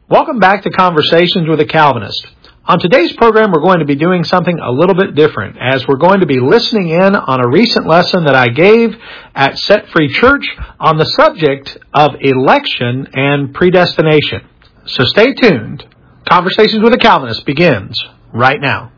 Welcome back to Conversations with a Calvinist. On today's program, we're going to be doing something a little bit different, as we're going to be listening in on a recent lesson that I gave at Set Free Church on the subject of election and predestination. So stay tuned. Conversations with a Calvinist begins right now.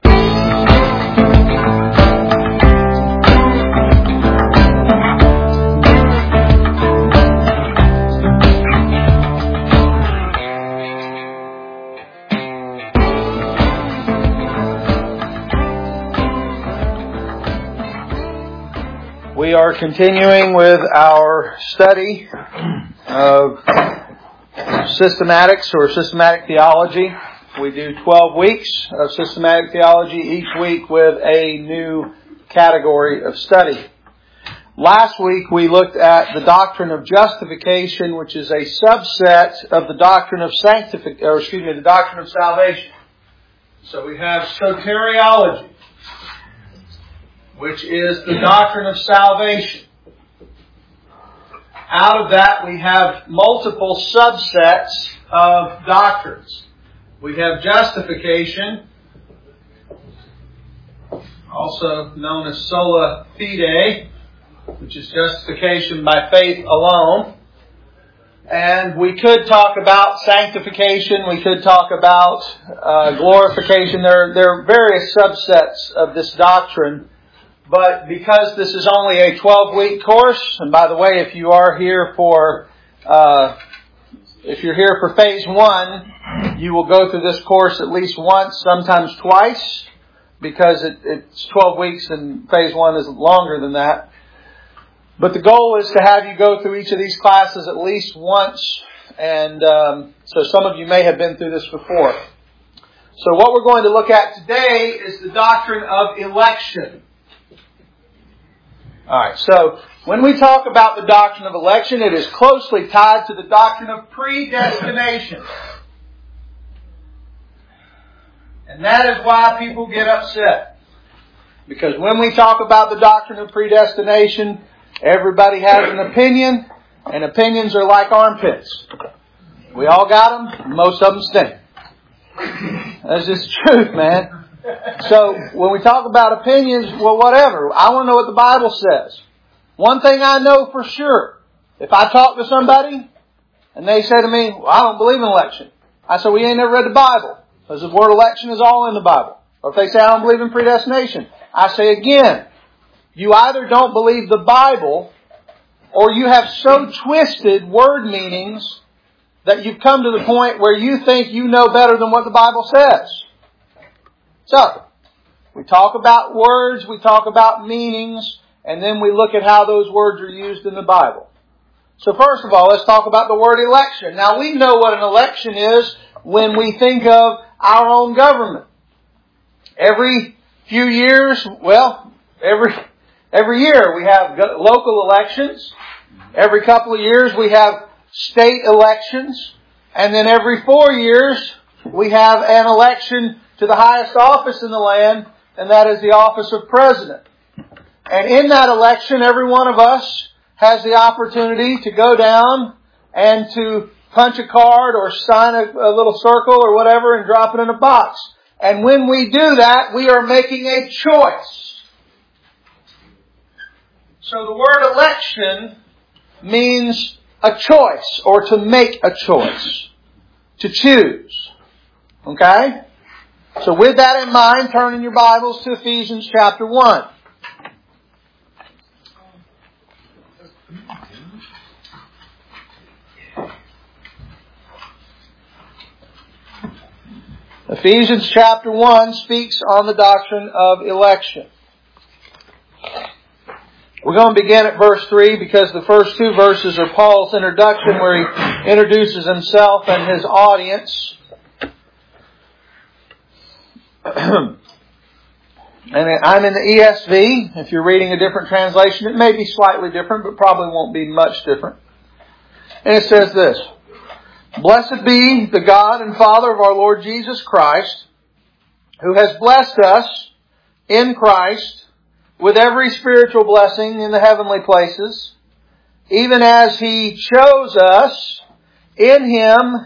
We are continuing with our study of systematics or systematic theology. We do 12 weeks of systematic theology, each week with a new category of study. Last week we looked at the doctrine of justification, which is a subset of the doctrine of the doctrine of salvation. So we have soteriology, which is the doctrine of salvation. Out of that, we have multiple subsets of doctrines. We have justification, also known as sola fide, which is justification by faith alone. And we could talk about sanctification, we could talk about glorification. There are various subsets of this doctrine. But because this is only a 12-week course, and by the way, if you're here for phase 1, you will go through this course at least once, sometimes twice, because it's 12 weeks and phase 1 is longer than that. But the goal is to have you go through each of these classes at least once, and so some of you may have been through this before. So what we're going to look at today is the doctrine of election. Alright, so when we talk about the doctrine of election, it is closely tied to the doctrine of predestination. And that is why people get upset. Because when we talk about the doctrine of predestination, everybody has an opinion, and opinions are like armpits. We all got them, most of them stink. That's just the truth, man. So, when we talk about opinions, well, whatever. I want to know what the Bible says. One thing I know for sure, if I talk to somebody, and they say to me, well, I don't believe in election. I say, well, you ain't never read the Bible. Because the word election is all in the Bible. Or if they say, I don't believe in predestination. I say again, you either don't believe the Bible, or you have so twisted word meanings that you've come to the point where you think you know better than what the Bible says. So, we talk about words, we talk about meanings, and then we look at how those words are used in the Bible. So first of all, let's talk about the word election. Now, we know what an election is when we think of our own government. Every few years, every year we have local elections. Every couple of years we have state elections. And then every 4 years we have an election to the highest office in the land, and that is the office of president. And in that election, every one of us has the opportunity to go down and to punch a card or sign a little circle or whatever and drop it in a box. And when we do that, we are making a choice. So the word election means a choice, or to make a choice, to choose. Okay? So with that in mind, turn in your Bibles to Ephesians chapter 1. Ephesians chapter 1 speaks on the doctrine of election. We're going to begin at verse 3 because the first 2 verses are Paul's introduction, where he introduces himself and his audience. And I'm in the ESV. If you're reading a different translation, it may be slightly different, but probably won't be much different. And it says this: Blessed be the God and Father of our Lord Jesus Christ, who has blessed us in Christ with every spiritual blessing in the heavenly places, even as He chose us in Him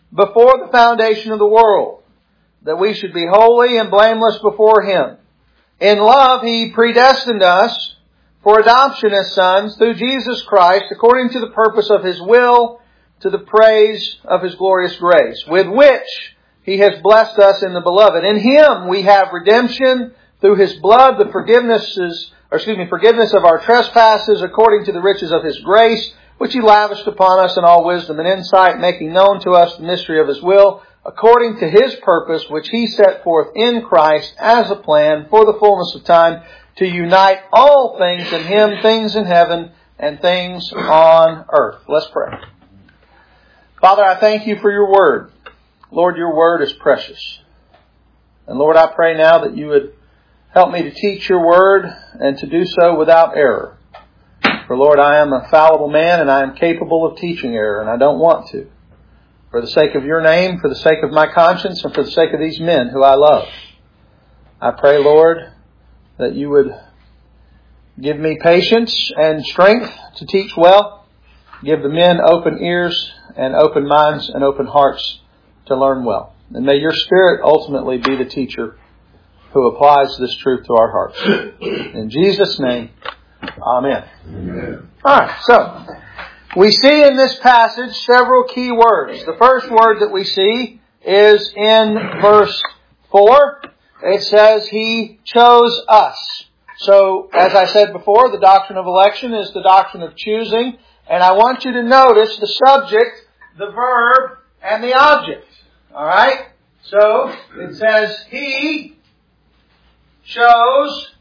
before the foundation of the world, that we should be holy and blameless before Him. In love, He predestined us for adoption as sons through Jesus Christ, according to the purpose of His will, to the praise of His glorious grace, with which He has blessed us in the Beloved. In Him we have redemption through His blood, the forgiveness of our trespasses, according to the riches of His grace, which He lavished upon us in all wisdom and insight, making known to us the mystery of His will, according to His purpose, which He set forth in Christ as a plan for the fullness of time, to unite all things in Him, things in heaven and things on earth. Let's pray. Father, I thank You for Your Word. Lord, Your Word is precious. And Lord, I pray now that You would help me to teach Your Word and to do so without error. For Lord, I am a fallible man and I am capable of teaching error, and I don't want to. For the sake of Your name, for the sake of my conscience, and for the sake of these men who I love. I pray, Lord, that You would give me patience and strength to teach well. Give the men open ears and open minds and open hearts to learn well. And may Your Spirit ultimately be the teacher who applies this truth to our hearts. In Jesus' name, Amen. Amen. All right, so we see in this passage several key words. The first word that we see is in verse 4. It says, He chose us. So, as I said before, the doctrine of election is the doctrine of choosing. And I want you to notice the subject, the verb, and the object. Alright? So, it says, He chose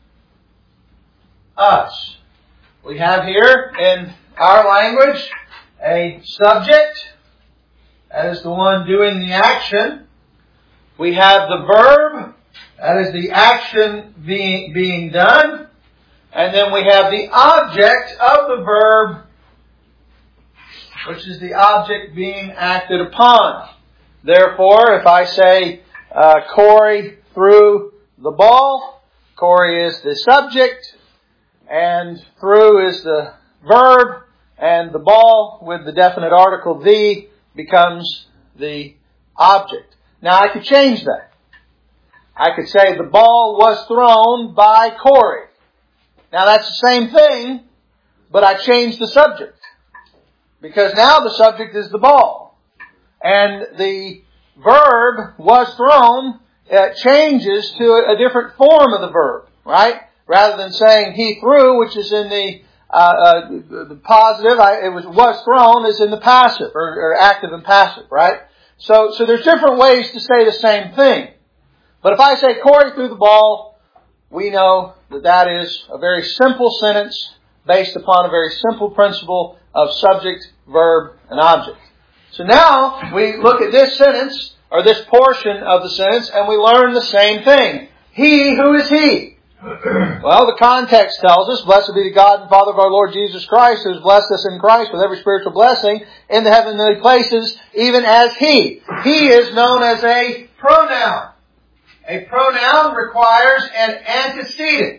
us. We have here in our language a subject. That is the one doing the action. We have the verb. That is the action being done. And then we have the object of the verb, which is the object being acted upon. Therefore, if I say Corey threw the ball, Corey is the subject, and threw is the verb, and the ball with the definite article the becomes the object. Now I could change that. I could say the ball was thrown by Corey. Now that's the same thing, but I changed the subject. Because now the subject is the ball. And the verb was thrown changes to a different form of the verb, right? Rather than saying he threw, which is in the positive, it was thrown is in the passive, or active and passive, right? So there's different ways to say the same thing. But if I say Corey threw the ball, we know that that is a very simple sentence based upon a very simple principle of subject, verb, and object. So now we look at this sentence, or this portion of the sentence, and we learn the same thing. He, who is He? Well, the context tells us, Blessed be the God and Father of our Lord Jesus Christ, who has blessed us in Christ with every spiritual blessing in the heavenly places, even as He. He is known as a pronoun. A pronoun requires an antecedent.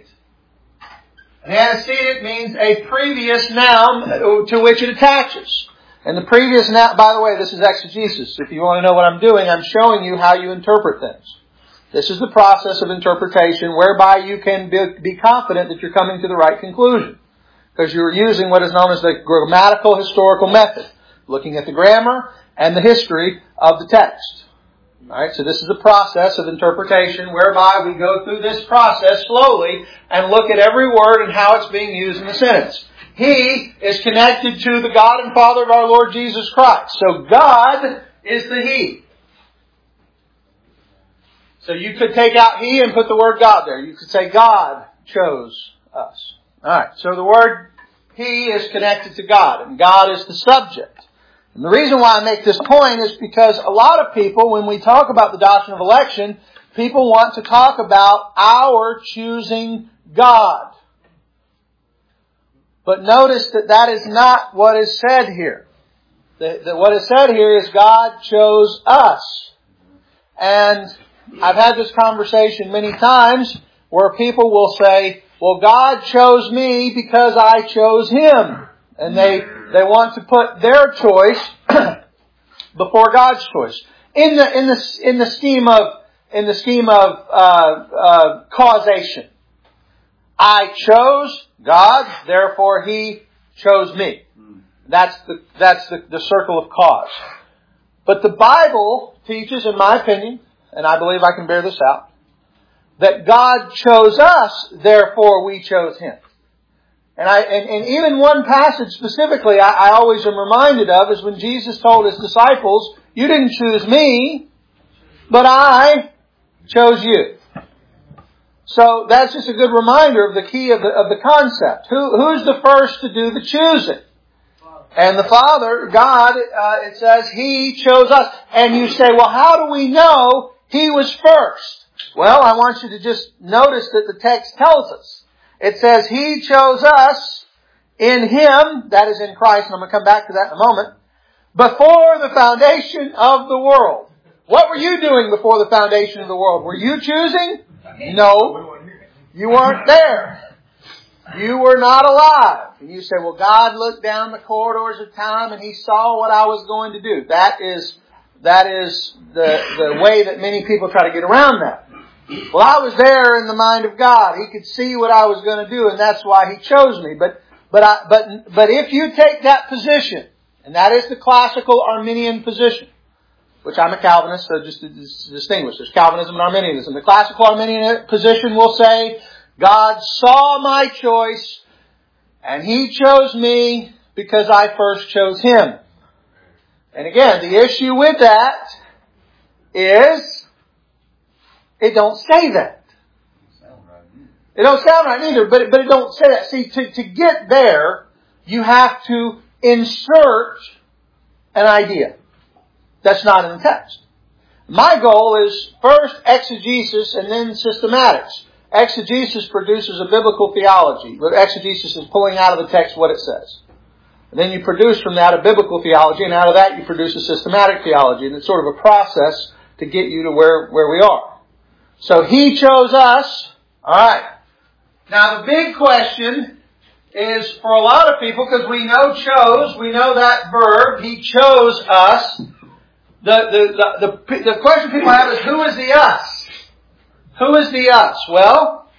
An antecedent means a previous noun to which it attaches. And the previous noun, by the way, this is exegesis. If you want to know what I'm doing, I'm showing you how you interpret things. This is the process of interpretation whereby you can be confident that you're coming to the right conclusion. Because you're using what is known as the grammatical historical method. Looking at the grammar and the history of the text. Alright, so this is a process of interpretation whereby we go through this process slowly and look at every word and how it's being used in the sentence. He is connected to the God and Father of our Lord Jesus Christ. So God is the He. So you could take out He and put the word God there. You could say God chose us. Alright, so the word He is connected to God, and God is the subject. And the reason why I make this point is because a lot of people, when we talk about the doctrine of election, people want to talk about our choosing God. But notice that that is not what is said here. That what is said here is God chose us. And I've had this conversation many times where people will say, well, God chose me because I chose Him. And they want to put their choice before God's choice. In the scheme of causation. I chose God, therefore He chose me. That's the circle of cause. But the Bible teaches, in my opinion, and I believe I can bear this out, that God chose us, therefore we chose Him. And even one passage specifically I always am reminded of is when Jesus told His disciples, you didn't choose me, but I chose you. So that's just a good reminder of the key of the concept. Who's the first to do the choosing? And the Father, God, it says He chose us. And you say, well, how do we know He was first? Well, I want you to just notice that the text tells us. It says He chose us in Him, that is in Christ, and I'm going to come back to that in a moment, before the foundation of the world. What were you doing before the foundation of the world? Were you choosing? No. You weren't there. You were not alive. And you say, well, God looked down the corridors of time and He saw what I was going to do. That is the way that many people try to get around that. Well, I was there in the mind of God. He could see what I was going to do, and that's why He chose me. But if you take that position, and that is the classical Arminian position, which I'm a Calvinist, so just to distinguish, there's Calvinism and Arminianism. The classical Arminian position will say, God saw my choice, and He chose me because I first chose Him. And again, the issue with that is, it don't say that. It don't sound right either, but it don't say that. See, to get there, you have to insert an idea that's not in the text. My goal is first exegesis and then systematics. Exegesis produces a biblical theology. Exegesis is pulling out of the text what it says. And then you produce from that a biblical theology, and out of that you produce a systematic theology. And it's sort of a process to get you to where we are. So He chose us. Alright. Now the big question is for a lot of people, because we know chose, we know that verb, He chose us. The question people have is, who is the us? Who is the us? Well,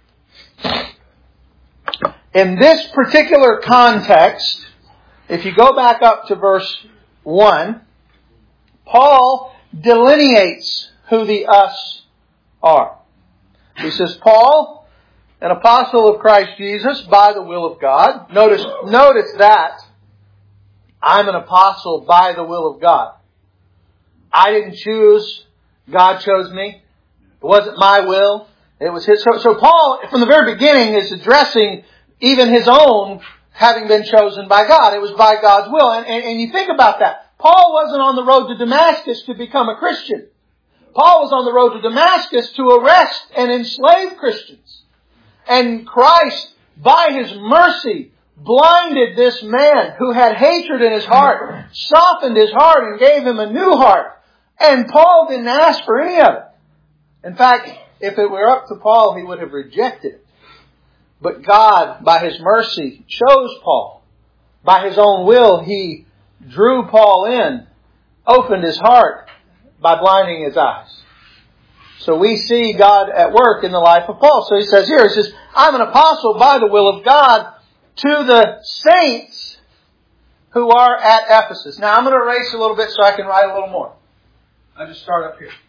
in this particular context, if you go back up to verse 1, Paul delineates who the us are. He says, Paul, an apostle of Christ Jesus by the will of God. Notice that. I'm an apostle by the will of God. I didn't choose. God chose me. It wasn't my will. It was His. So Paul, from the very beginning, is addressing even his own having been chosen by God. It was by God's will. And you think about that. Paul wasn't on the road to Damascus to become a Christian. Paul was on the road to Damascus to arrest and enslave Christians. And Christ, by His mercy, blinded this man who had hatred in his heart, softened his heart and gave him a new heart. And Paul didn't ask for any of it. In fact, if it were up to Paul, he would have rejected it. But God, by His mercy, chose Paul. By His own will, He drew Paul in, opened his heart by blinding his eyes. So we see God at work in the life of Paul. So he says, I'm an apostle by the will of God to the saints who are at Ephesus. Now I'm going to erase a little bit so I can write a little more. I'll just start up here.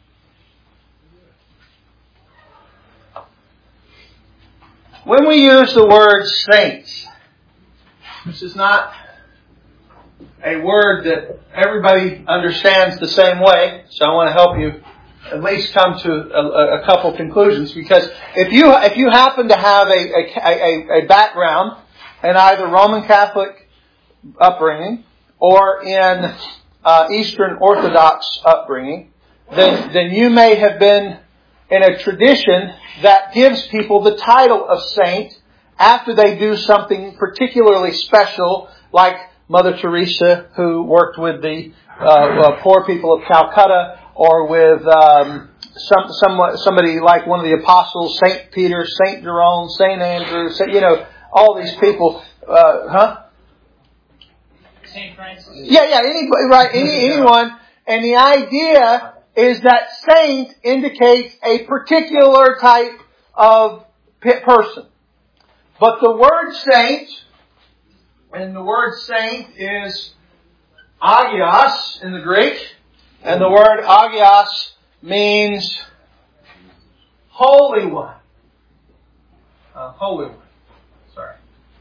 When we use the word saints, this is not a word that everybody understands the same way, so I want to help you at least come to a couple conclusions. Because if you happen to have a background in either Roman Catholic upbringing or in Eastern Orthodox upbringing, then you may have been in a tradition that gives people the title of saint after they do something particularly special, like Mother Teresa, who worked with the poor people of Calcutta, or with somebody like one of the apostles, Saint Peter, Saint Jerome, Saint Andrew, all these people. St. Francis. Yeah, anybody, right? Anyone. And the idea is that saint indicates a particular type of person. But the word saint, and the word saint is agios in the Greek, and the word agios means holy one. Holy one. Sorry.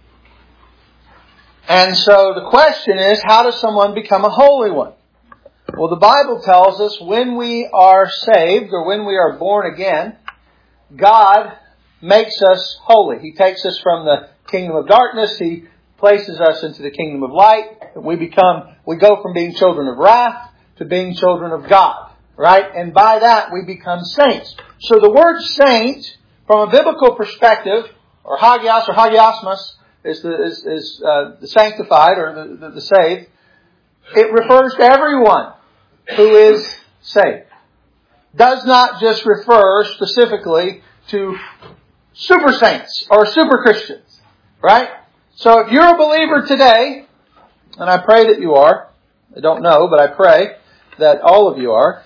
And so the question is, how does someone become a holy one? Well, the Bible tells us when we are saved, or when we are born again, God makes us holy. He takes us from the kingdom of darkness. He places us into the kingdom of light. We go from being children of wrath to being children of God. Right? And by that we become saints. So the word saint, from a biblical perspective, or hagios or hagiosmos, is the sanctified or the saved. It refers to everyone who is saved. Does not just refer specifically to super saints or super Christians. Right? So if you're a believer today, and I pray that you are, I don't know, but I pray that all of you are,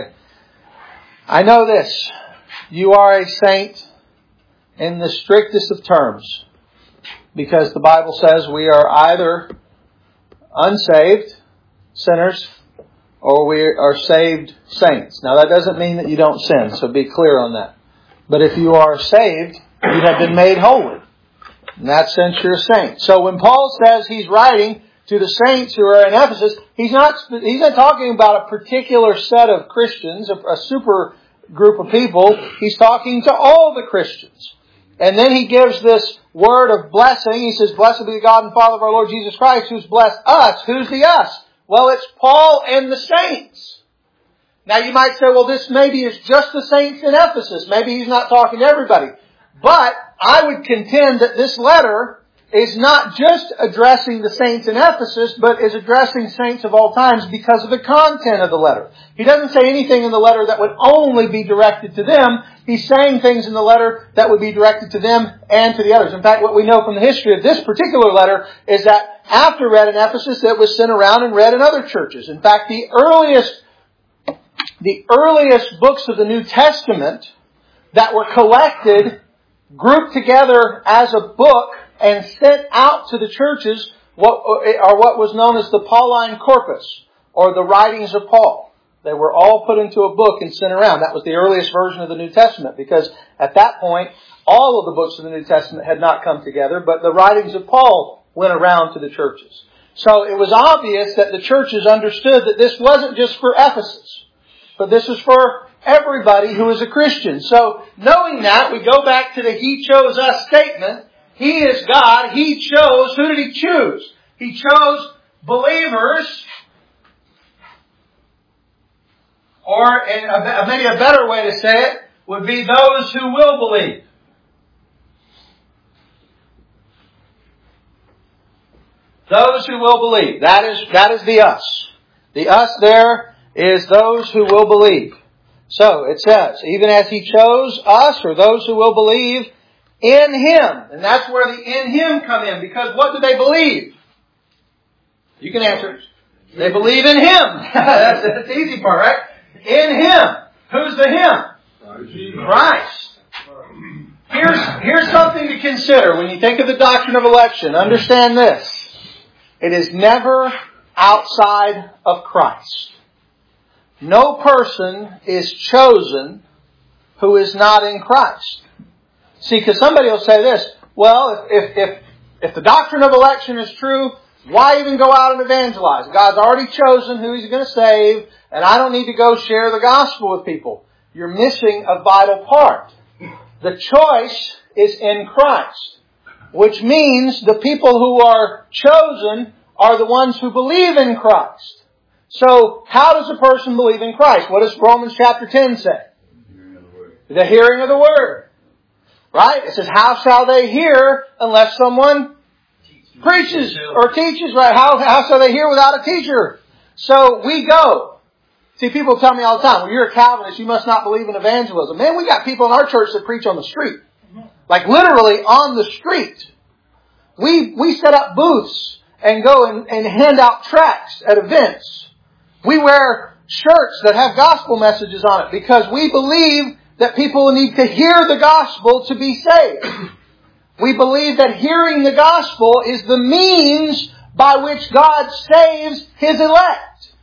I know this. You are a saint in the strictest of terms. Because the Bible says we are either unsaved sinners or we are saved saints. Now that doesn't mean that you don't sin, so be clear on that. But if you are saved, you have been made holy. In that sense, you're a saint. So when Paul says he's writing to the saints who are in Ephesus, he's not talking about a particular set of Christians, a super group of people. He's talking to all the Christians. And then he gives this word of blessing. He says, "Blessed be the God and Father of our Lord Jesus Christ, who's blessed us." Who's the us? Well, it's Paul and the saints. Now you might say, well, this maybe is just the saints in Ephesus. Maybe he's not talking to everybody. But I would contend that this letter is not just addressing the saints in Ephesus, but is addressing saints of all times because of the content of the letter. He doesn't say anything in the letter that would only be directed to them. He's saying things in the letter that would be directed to them and to the others. In fact, what we know from the history of this particular letter is that after read in Ephesus, it was sent around and read in other churches. In fact, the earliest books of the New Testament that were collected, grouped together as a book, and sent out to the churches what was known as the Pauline Corpus, or the writings of Paul. They were all put into a book and sent around. That was the earliest version of the New Testament, because at that point, all of the books of the New Testament had not come together, but the writings of Paul went around to the churches. So it was obvious that the churches understood that this wasn't just for Ephesus, but this was for everybody who is a Christian. So knowing that, we go back to the "He chose us" statement. He is God. He chose. Who did He choose? He chose believers. Or maybe a better way to say it would be those who will believe. Those who will believe. That is the us. The us there is those who will believe. So it says, even as He chose us, or those who will believe, in Him. And that's where the "in Him" come in. Because what do they believe? You can answer. They believe in Him. That's the easy part, right? In Him. Who's the Him? Christ. Here's something to consider when you think of the doctrine of election. Understand this. It is never outside of Christ. No person is chosen who is not in Christ. See, because somebody will say this, well, if the doctrine of election is true, why even go out and evangelize? God's already chosen who He's going to save, and I don't need to go share the gospel with people. You're missing a vital part. The choice is in Christ, which means the people who are chosen are the ones who believe in Christ. So, how does a person believe in Christ? What does Romans chapter 10 say? The hearing of the Word. Right? It says, how shall they hear unless someone preaches or teaches? Right? How shall they hear without a teacher? So we go. See, people tell me all the time, well, you're a Calvinist, you must not believe in evangelism. Man, we got people in our church that preach on the street. Like literally on the street. We set up booths and go and hand out tracts at events. We wear shirts that have gospel messages on it because we believe that people need to hear the gospel to be saved. We believe that hearing the gospel is the means by which God saves His elect.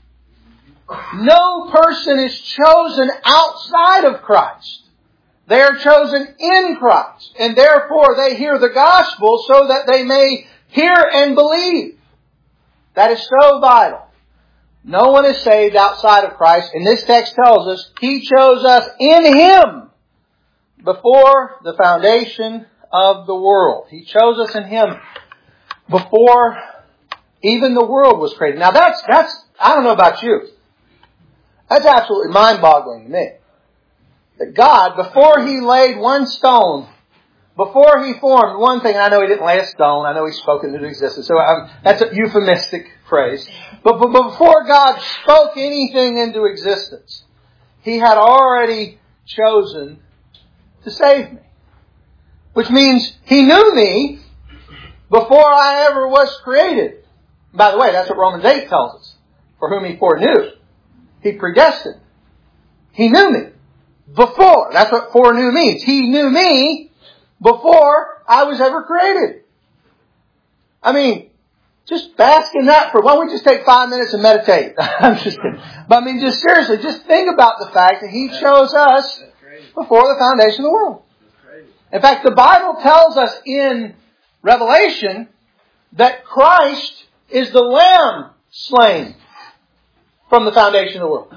No person is chosen outside of Christ. They are chosen in Christ. And therefore they hear the gospel so that they may hear and believe. That is so vital. No one is saved outside of Christ. And this text tells us He chose us in Him before the foundation of the world. He chose us in Him before even the world was created. Now that's I don't know about you. That's absolutely mind-boggling to me. That God, before He laid one stone, before He formed one thing, and I know He didn't lay a stone, I know He spoke it into existence, so that's a euphemistic phrase. But before God spoke anything into existence, He had already chosen to save me. Which means He knew me before I ever was created. By the way, that's what Romans 8 tells us. For whom He foreknew, He predestined. He knew me before. That's what foreknew means. He knew me before I was ever created. I mean, just bask in that why don't we just take 5 minutes and meditate? I'm just kidding. But I mean, just seriously, just think about the fact that He chose us before the foundation of the world. In fact, the Bible tells us in Revelation that Christ is the Lamb slain from the foundation of the world.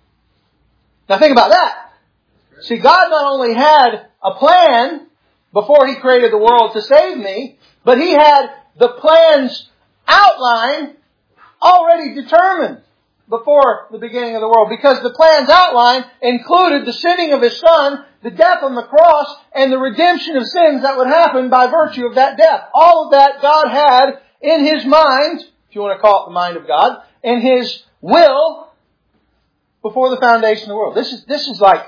Now think about that. See, God not only had a plan before He created the world to save me, but He had the plan's outline already determined before the beginning of the world. Because the plan's outline included the sending of His Son, the death on the cross, and the redemption of sins that would happen by virtue of that death. All of that God had in His mind, if you want to call it the mind of God, in His will before the foundation of the world. This is like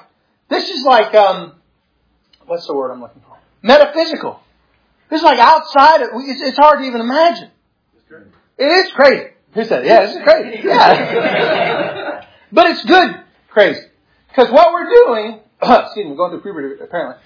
what's the word I'm looking for? Metaphysical. This is like outside of, it's hard to even imagine. It is crazy. Who said it? Yeah, it's crazy. Yeah. But it's good crazy. Because what we're doing, excuse me, going through puberty apparently.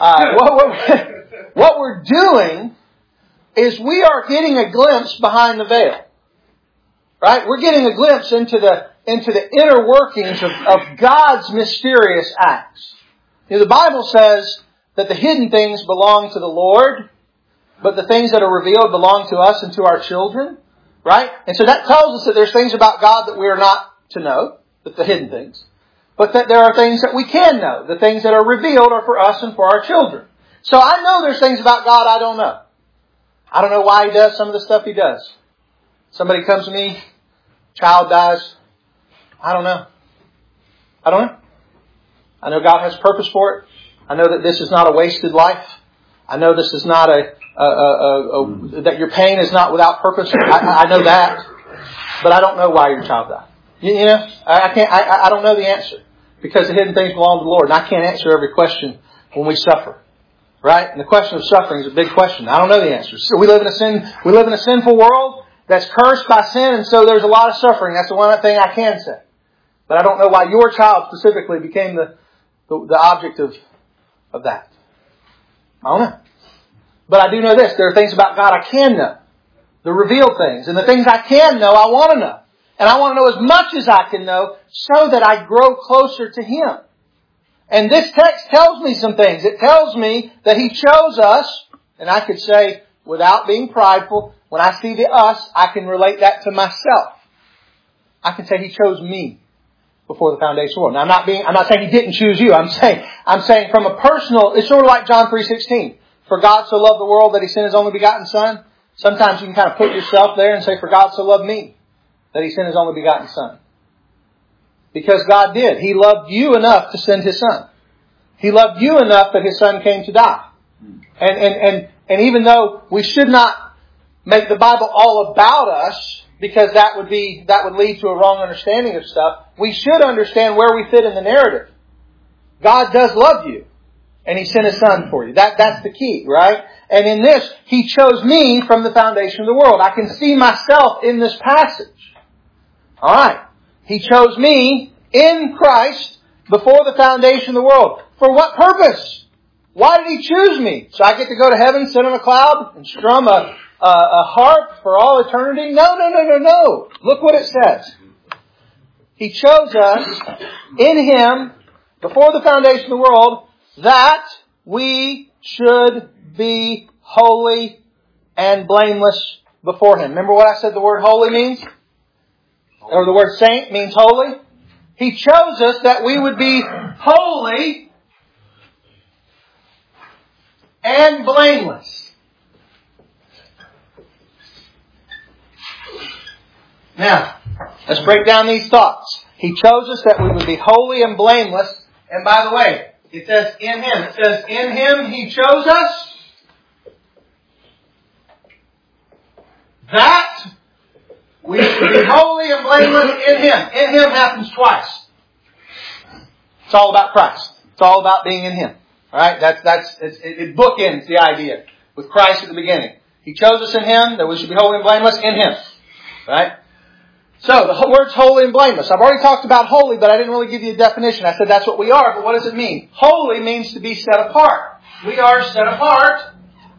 What we're doing is we are getting a glimpse behind the veil. Right? We're getting a glimpse into the inner workings of God's mysterious acts. You know, the Bible says that the hidden things belong to the Lord, but the things that are revealed belong to us and to our children. Right? And so that tells us that there's things about God that we are not to know, the hidden things. But that there are things that we can know. The things that are revealed are for us and for our children. So I know there's things about God I don't know. I don't know why He does some of the stuff He does. Somebody comes to me, child dies. I don't know. I know God has purpose for it. I know that this is not a wasted life. I know this is not that your pain is not without purpose. I know that. But I don't know why your child died. You know, I don't know the answer. Because the hidden things belong to the Lord. And I can't answer every question when we suffer. Right? And the question of suffering is a big question. I don't know the answer. So we live in a sinful world that's cursed by sin, and so there's a lot of suffering. That's the one thing I can say. But I don't know why your child specifically became the object of that. I don't know. But I do know this. There are things about God I can know. The revealed things. And the things I can know, I want to know. And I want to know as much as I can know so that I grow closer to Him. And this text tells me some things. It tells me that He chose us, and I could say, without being prideful, when I see the us, I can relate that to myself. I can say He chose me before the foundation of the world. Now I'm not saying He didn't choose you. I'm saying from a personal, it's sort of like John 3:16. For God so loved the world that He sent His only begotten Son. Sometimes you can kind of put yourself there and say, for God so loved me that He sent His only begotten Son. Because God did. He loved you enough to send His Son. He loved you enough that His Son came to die. And even though we should not make the Bible all about us, because that would lead to a wrong understanding of stuff, we should understand where we fit in the narrative. God does love you. and He sent His Son for you. That's the key, right? And in this, He chose me from the foundation of the world. I can see myself in this passage. Alright. He chose me in Christ before the foundation of the world. For what purpose? Why did He choose me? So I get to go to heaven, sit on a cloud, and strum a harp for all eternity? No. Look what it says. He chose us in Him before the foundation of the world that we should be holy and blameless before Him. Remember what I said the word holy means? Or the word saint means holy? He chose us that we would be holy and blameless. Now, let's break down these thoughts. He chose us that we would be holy and blameless. And by the way, it says in Him. It says in Him He chose us that we should be holy and blameless in Him. In Him happens twice. It's all about Christ. It's all about being in Him. Alright? It bookends the idea with Christ at the beginning. He chose us in Him that we should be holy and blameless in Him. Right? So, the word's holy and blameless. I've already talked about holy, but I didn't really give you a definition. I said that's what we are, but what does it mean? Holy means to be set apart. We are set apart.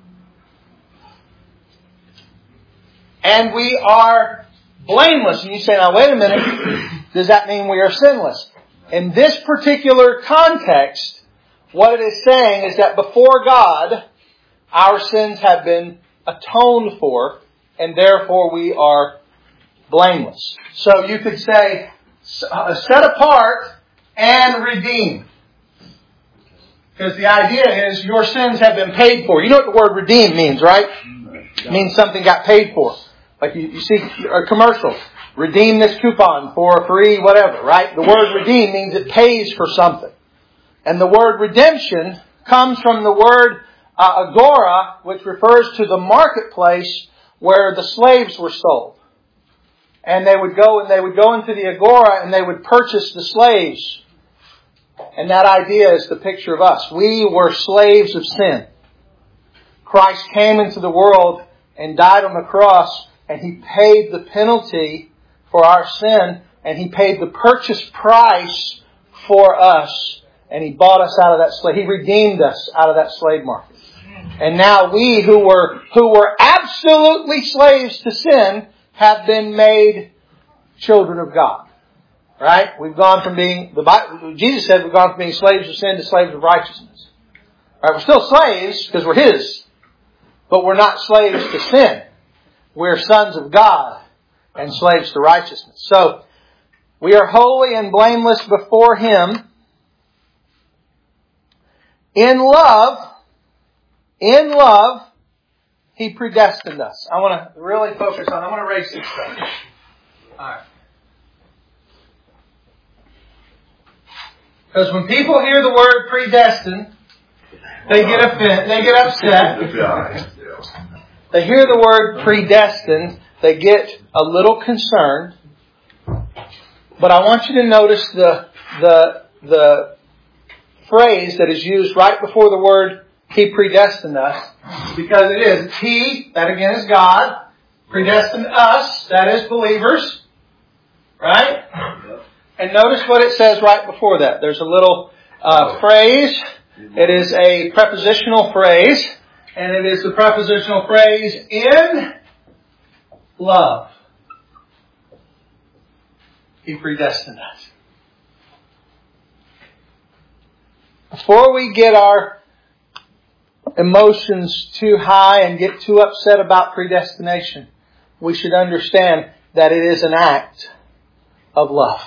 And we are blameless. And you say, now wait a minute, does that mean we are sinless? In this particular context, what it is saying is that before God, our sins have been atoned for, and therefore we are blameless. So you could say, set apart and redeemed. Because the idea is your sins have been paid for. You know what the word redeemed means, right? It means something got paid for. Like you see a commercial. Redeem this coupon for free whatever, right? The word redeem means it pays for something. And the word redemption comes from the word agora, which refers to the marketplace where the slaves were sold. And they would go into the agora and they would purchase the slaves. And that idea is the picture of us. We were slaves of sin. Christ came into the world and died on the cross, and He paid the penalty for our sin, and He paid the purchase price for us, and He bought us out of that slave. He redeemed us out of that slave market. And now we who were absolutely slaves to sin have been made children of God. Right? We've gone from being, Jesus said we've gone from being slaves of sin to slaves of righteousness. Right? We're still slaves because we're His, but we're not slaves to sin. We're sons of God and slaves to righteousness. So, we are holy and blameless before Him. In love, He predestined us. I want to really focus on, I want to erase this stuff. Alright. Because when people hear the word predestined, they get upset. They hear the word predestined, they get a little concerned. But I want you to notice the phrase that is used right before the word He predestined us. Because it is He, that again is God, predestined us, that is believers. Right? And notice what it says right before that. There's a little phrase. It is a prepositional phrase. And it is the prepositional phrase in love. He predestined us. Before we get our emotions too high and get too upset about predestination, we should understand that it is an act of love.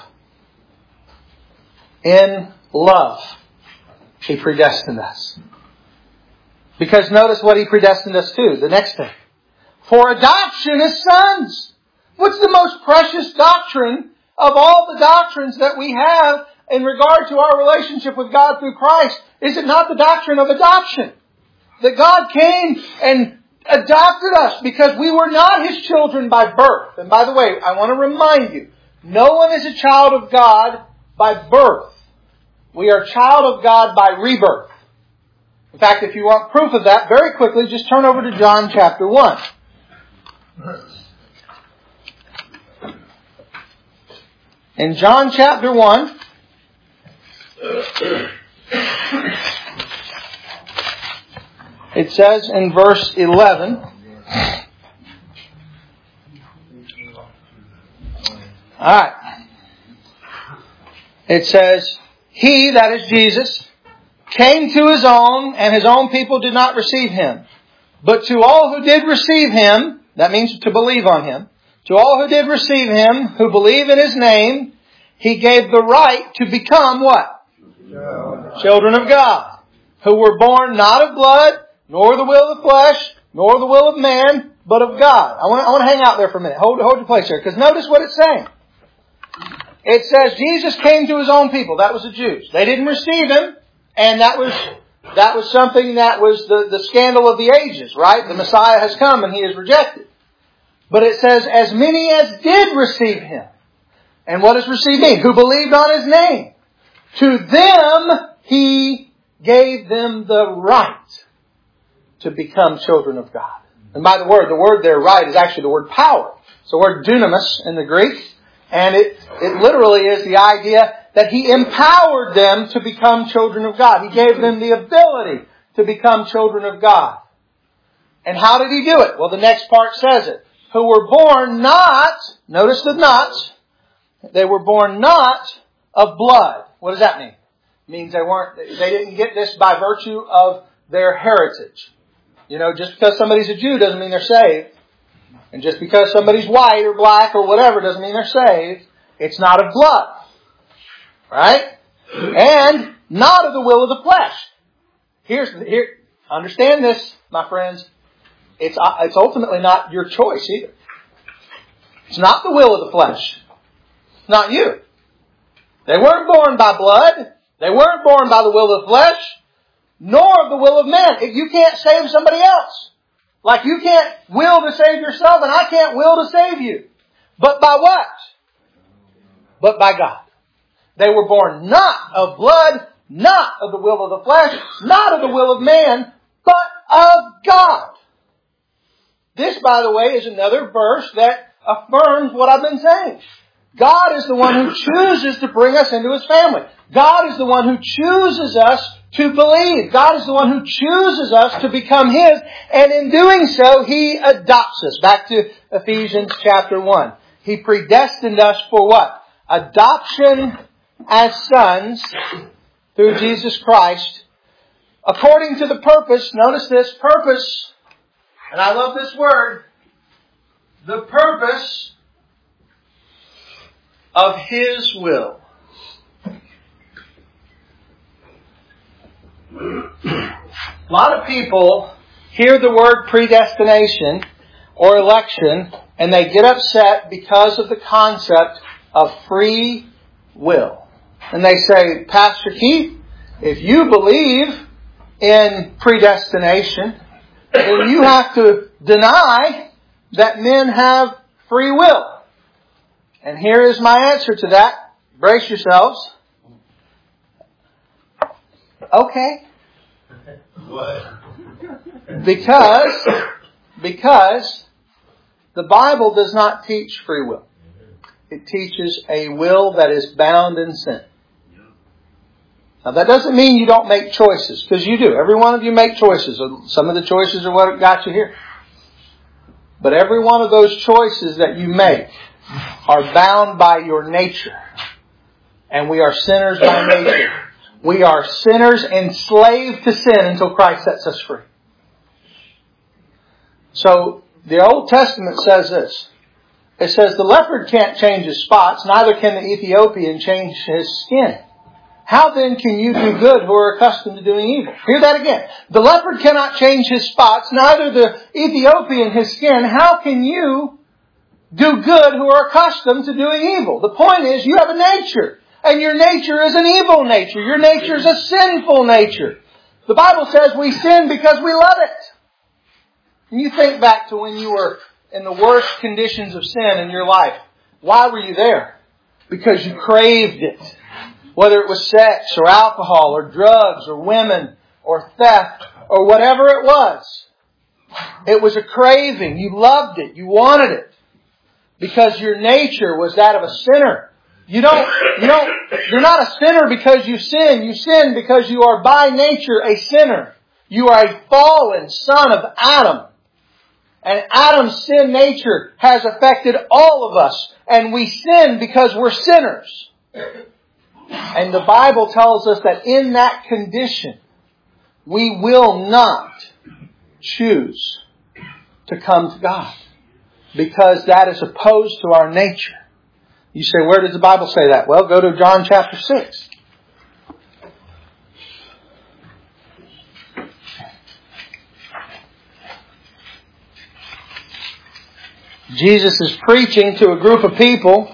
In love, He predestined us. Because notice what He predestined us to, the next thing. For adoption as sons. What's the most precious doctrine of all the doctrines that we have in regard to our relationship with God through Christ? Is it not the doctrine of adoption? That God came and adopted us because we were not His children by birth. And by the way, I want to remind you, no one is a child of God by birth. We are a child of God by rebirth. In fact, if you want proof of that, very quickly, just turn over to John chapter 1. In John chapter 1, it says in verse 11, alright, it says, He, that is Jesus, came to His own, and His own people did not receive Him. But to all who did receive Him, that means to believe on Him, to all who did receive Him, who believe in His name, He gave the right to become what? Children of God, who were born not of blood, nor the will of the flesh, nor the will of man, but of God. I want to hang out there for a minute. Hold your place here, because notice what it's saying. It says Jesus came to His own people. That was the Jews. They didn't receive Him, and that was something that was the scandal of the ages, right? The Messiah has come and He is rejected. But it says, as many as did receive Him. And what does receive mean? Who believed on His name. To them He gave them the right to become children of God. And by the word there, right, is actually the word power. It's the word dunamis in the Greek. And it literally is the idea that He empowered them to become children of God. He gave them the ability to become children of God. And how did He do it? Well, the next part says it. Who were born not, notice the nots, they were born not of blood. What does that mean? It means they didn't get this by virtue of their heritage. You know, just because somebody's a Jew doesn't mean they're saved. And just because somebody's white or black or whatever doesn't mean they're saved. It's not of blood. Right? And not of the will of the flesh. Here, understand this, my friends. It's ultimately not your choice either. It's not the will of the flesh. It's not you. They weren't born by blood. They weren't born by the will of the flesh, nor of the will of man. You can't save somebody else. Like you can't will to save yourself, and I can't will to save you. But by what? But by God. They were born not of blood, not of the will of the flesh, not of the will of man, but of God. This, by the way, is another verse that affirms what I've been saying. God is the one who chooses to bring us into His family. God is the one who chooses us to believe. God is the one who chooses us to become His. And in doing so, He adopts us. Back to Ephesians chapter 1. He predestined us for what? Adoption as sons through Jesus Christ. According to the purpose, notice this, purpose, and I love this word, the purpose of His will. A lot of people hear the word predestination or election and they get upset because of the concept of free will. And they say, Pastor Keith, if you believe in predestination, then you have to deny that men have free will. And here is my answer to that. Brace yourselves. Okay. What? Because the Bible does not teach free will. It teaches a will that is bound in sin. Now that doesn't mean you don't make choices, because you do. Every one of you make choices. Some of the choices are what got you here. But every one of those choices that you make are bound by your nature. And we are sinners by nature. We are sinners enslaved to sin until Christ sets us free. So the Old Testament says this. It says the leopard can't change his spots, neither can the Ethiopian change his skin. How then can you do good who are accustomed to doing evil? Hear that again. The leopard cannot change his spots, neither the Ethiopian his skin. How can you do good who are accustomed to doing evil? The point is, you have a nature. And your nature is an evil nature. Your nature is a sinful nature. The Bible says we sin because we love it. And you think back to when you were in the worst conditions of sin in your life. Why were you there? Because you craved it. Whether it was sex or alcohol or drugs or women or theft or whatever it was. It was a craving. You loved it. You wanted it. Because your nature was that of a sinner. You're not a sinner because you sin. You sin because you are by nature a sinner. You are a fallen son of Adam. And Adam's sin nature has affected all of us. And we sin because we're sinners. And the Bible tells us that in that condition, we will not choose to come to God. Because that is opposed to our nature. You say, where does the Bible say that? Well, go to John chapter 6. Jesus is preaching to a group of people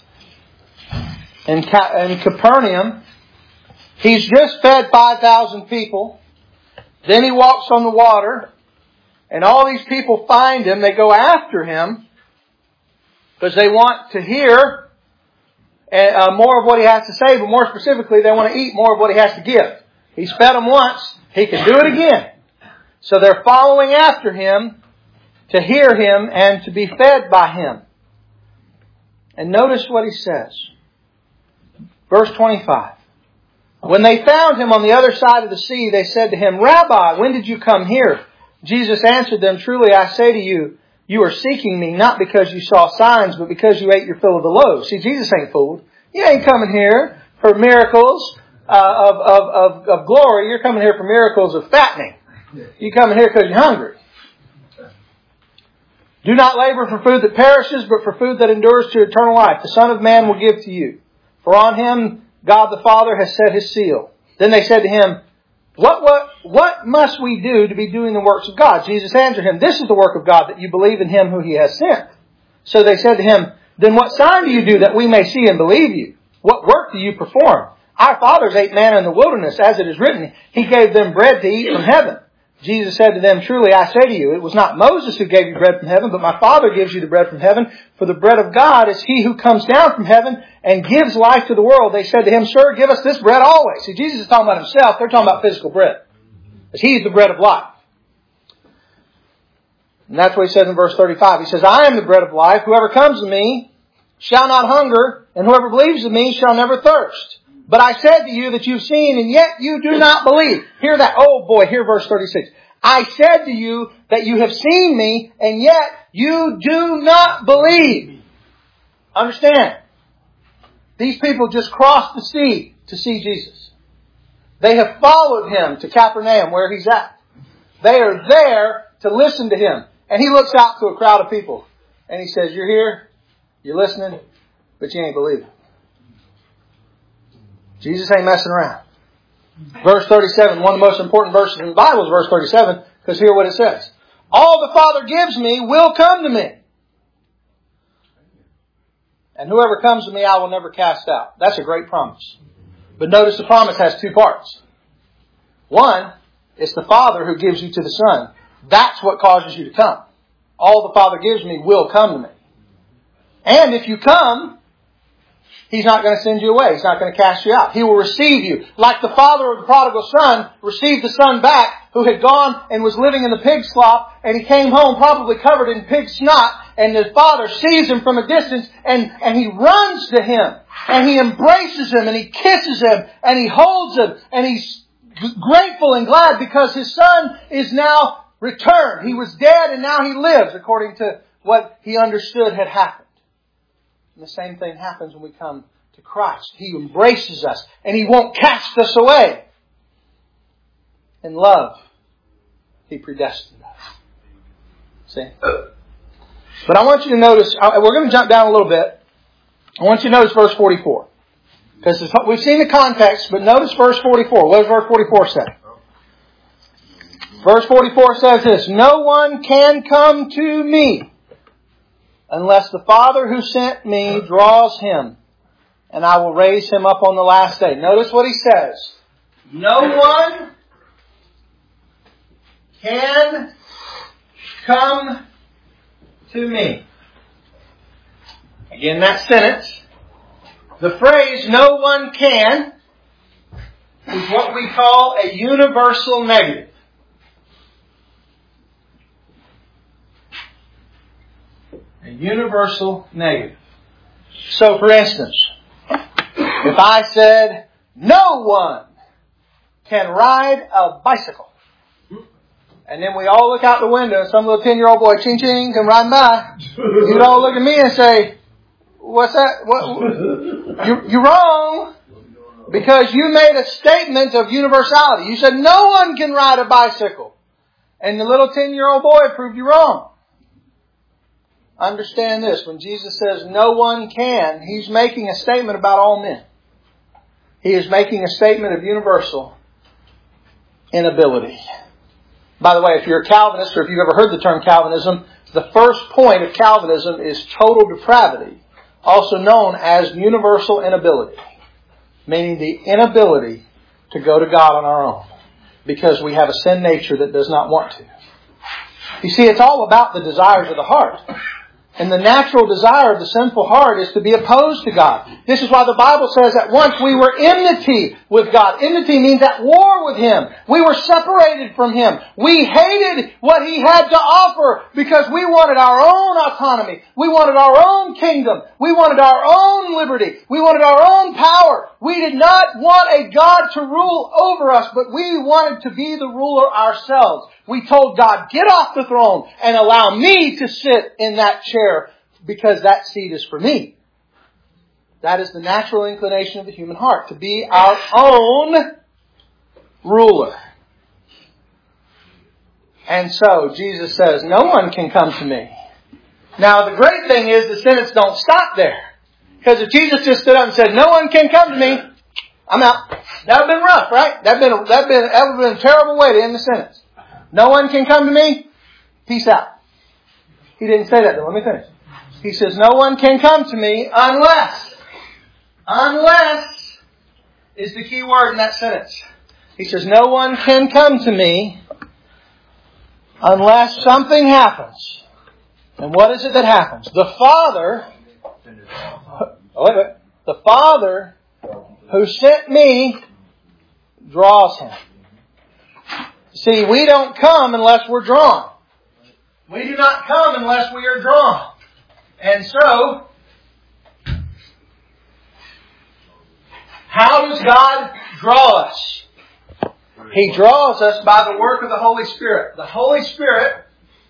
in Capernaum. He's just fed 5,000 people. Then He walks on the water. And all these people find Him. They go after Him because they want to hear more of what He has to say. But more specifically, they want to eat more of what He has to give. He's fed them once. He can do it again. So they're following after Him to hear Him and to be fed by Him. And notice what He says. Verse 25. When they found Him on the other side of the sea, they said to Him, Rabbi, when did you come here? Jesus answered them, Truly I say to you, you are seeking Me not because you saw signs, but because you ate your fill of the loaves. See, Jesus ain't fooled. You ain't coming here for miracles of glory. You're coming here for miracles of fattening. You're coming here because you're hungry. Do not labor for food that perishes, but for food that endures to eternal life. The Son of Man will give to you. For on Him God the Father has set His seal. Then they said to Him, What must we do to be doing the works of God? Jesus answered him, This is the work of God, that you believe in Him who He has sent. So they said to Him, Then what sign do you do that we may see and believe you? What work do you perform? Our fathers ate manna in the wilderness, as it is written, He gave them bread to eat from heaven. Jesus said to them, Truly I say to you, it was not Moses who gave you bread from heaven, but my Father gives you the bread from heaven. For the bread of God is He who comes down from heaven and gives life to the world. They said to Him, Sir, give us this bread always. See, Jesus is talking about Himself. They're talking about physical bread. Because He's the bread of life. And that's what He says in verse 35. He says, I am the bread of life. Whoever comes to Me shall not hunger, and whoever believes in Me shall never thirst. But I said to you that you've seen, and yet you do not believe. Hear that. Oh boy, hear verse 36. I said to you that you have seen Me, and yet you do not believe. Understand? These people just crossed the sea to see Jesus. They have followed Him to Capernaum, where He's at. They are there to listen to Him. And He looks out to a crowd of people. And He says, You're here, you're listening, but you ain't believing. Jesus ain't messing around. Verse 37, one of the most important verses in the Bible is verse 37, because hear what it says. All the Father gives Me will come to Me. And whoever comes to Me, I will never cast out. That's a great promise. But notice the promise has two parts. One, it's the Father who gives you to the Son. That's what causes you to come. All the Father gives Me will come to Me. And if you come, He's not going to send you away. He's not going to cast you out. He will receive you. Like the father of the prodigal son received the son back who had gone and was living in the pig slop, and he came home probably covered in pig snot, and the father sees him from a distance and he runs to him and he embraces him and he kisses him and he holds him and he's grateful and glad because his son is now returned. He was dead and now he lives according to what he understood had happened. And the same thing happens when we come to Christ. He embraces us and He won't cast us away. In love, He predestined us. See? But I want you to notice, we're going to jump down a little bit. I want you to notice verse 44. Because we've seen the context, but notice verse 44. What does verse 44 say? Verse 44 says this, No one can come to Me unless the Father who sent Me draws him, and I will raise him up on the last day. Notice what He says. No one can come to Me. Again, that sentence. The phrase, no one can, is what we call a universal negative. A universal negative. So, for instance, if I said, no one can ride a bicycle, and then we all look out the window, some little 10-year-old boy, ching ching, come riding by, you'd all look at me and say, what's that? What? You're wrong. Because you made a statement of universality. You said no one can ride a bicycle. And the little 10-year-old boy proved you wrong. Understand this. When Jesus says no one can, He's making a statement about all men. He is making a statement of universal inability. By the way, if you're a Calvinist or if you've ever heard the term Calvinism, the first point of Calvinism is total depravity, also known as universal inability. Meaning the inability to go to God on our own. Because we have a sin nature that does not want to. You see, it's all about the desires of the heart. And the natural desire of the sinful heart is to be opposed to God. This is why the Bible says that once we were enmity with God. Enmity means at war with Him. We were separated from Him. We hated what He had to offer because we wanted our own autonomy. We wanted our own kingdom. We wanted our own liberty. We wanted our own power. We did not want a God to rule over us, but we wanted to be the ruler ourselves. We told God, get off the throne and allow me to sit in that chair because that seat is for me. That is the natural inclination of the human heart, to be our own ruler. And so Jesus says, no one can come to me. Now the great thing is the sentence don't stop there. Because if Jesus just stood up and said, no one can come to me, I'm out. That would have been rough, right? That would have been a terrible way to end the sentence. No one can come to me. Peace out. He didn't say that though. Let me finish. He says, no one can come to me unless is the key word in that sentence. He says, no one can come to me unless something happens. And what is it that happens? The Father who sent me draws him. See, we don't come unless we're drawn. We do not come unless we are drawn. And so, how does God draw us? He draws us by the work of the Holy Spirit. The Holy Spirit,